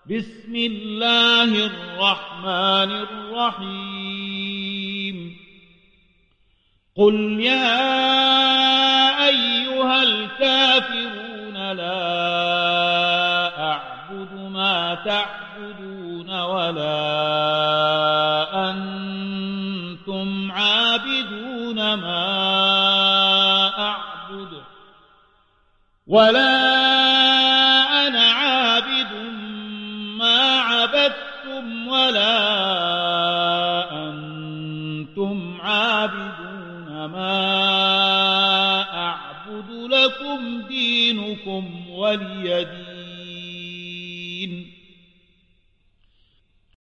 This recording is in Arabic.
بسم الله الرحمن الرحيم قل يا أيها الكافرون لا أعبد ما تعبدون ولا أنتم عابدون ما أعبد ولا أنا عابد ما عبدتم ولا أنتم عابدون ما أعبد لكم دينكم ولي دين